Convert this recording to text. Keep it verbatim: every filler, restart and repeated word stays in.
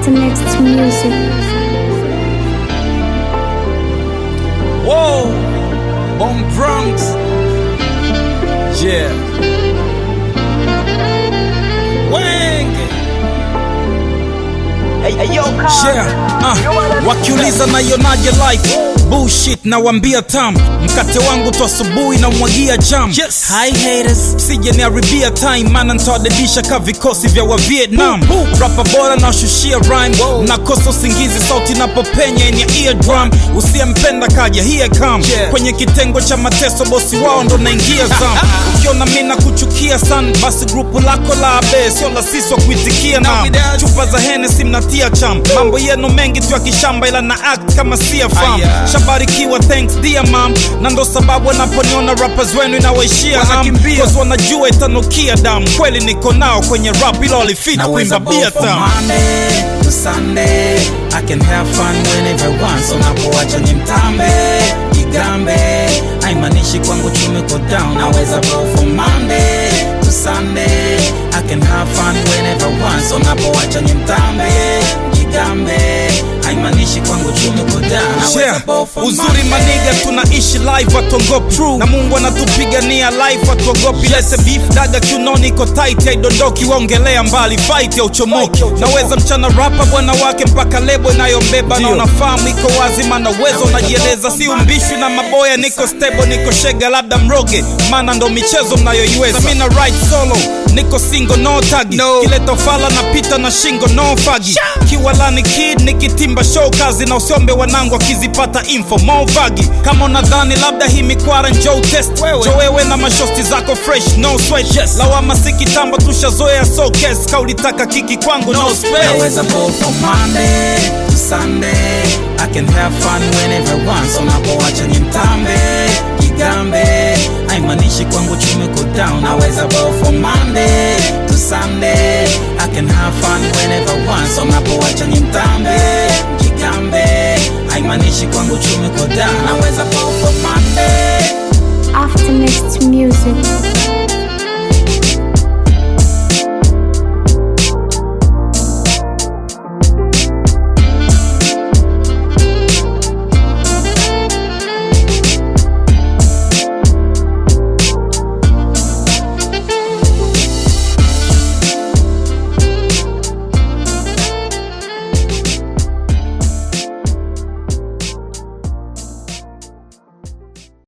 After next music. Whoa, on Bronx, yeah. Wang, Hey, hey, yo, yeah. Uh, wakiuliza naionaje life, bullshit na wambia tam. Mkate wangu tu asubuhi na mwagia jam. Yes. Hi haters, sije niharibia time, mana ntawadedisha ka vikosi vya wa Vietnam. Rapa bora na shushia rhyme, nakosa usingizi sauti napopenya in your eardrum. Usiyempenda kaja here come, yeah. Kwenye kitengo cha mateso bosi wao ndo naingia zam. Ukiona mina kuchukia san, basi grupu lako la abe sio la sisi wa kuitikia na chupa za Hennessy mnatia cham. Mambo yenu mengi tu ya kishamba ila na act kama siya fam. Shabarikiwa thanks dear mom, na ndo sababu wanaponiona rappers wenu inawaishia ham. Cause wanajua itanukia damu, kweli niko nao kwenye rap ila walifita kuimba bia tam. Monday to Sunday, I can have fun whenever I want. So napoacha ni mtambe, igambe, haimanishi kwangu tumeko down. Naweza go from Monday to Sunday, I can have fun whenever I want. So napoacha ni mtambe, igambe, haimanishi kwangu tumeko down. Yeah. Uzuri maniga tunaishi live watongop true, na Mungu anatupigania life watuogopi. Yes. Lese beef daga kiunoni iko tight ya idondoki, waongelea mbali fight ya uchomoki. Naweza mchana rapa bwana wake mpaka lebo inayombeba, na unafahamu iko wazi mana uwezo unajieleza. Si umbishwi na maboya, niko stable, niko shega labda mroge, mana ndo michezo mnayoiweza. Mina right solo, niko single no tagi, no. Kile tofala na pita na shingo no fagi. Kiwalani kid nikitimba show kazi, na usiombe wanangu akizipata info mo vagi. Kama unadhani labda hii mikwara njoo test, jo wewe na mashosti zako fresh no sweat. Yes. Lawama si kitambo tushazoea so case, kaulitaka kiki kwangu no, no space. Naweza go from Monday to Sunday, I can have fun whenever I want. So napoacha ni mtambe, igambe, haimanishi kwangu tumeko down. Naweza go from Monday to Sunday, I can have fun whenever I want. So napoacha ni mtambe, igambe, haimanishi kwangu tumeko down. Naweza go from Monday. After next music.